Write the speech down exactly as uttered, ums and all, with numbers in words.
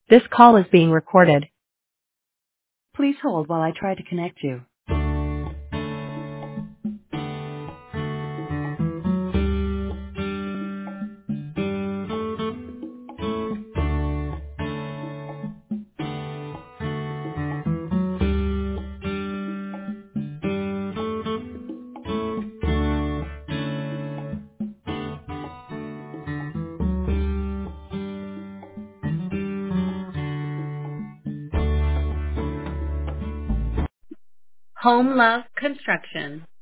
This call is being recorded. Please hold while I try to connect you. Home Love Construction.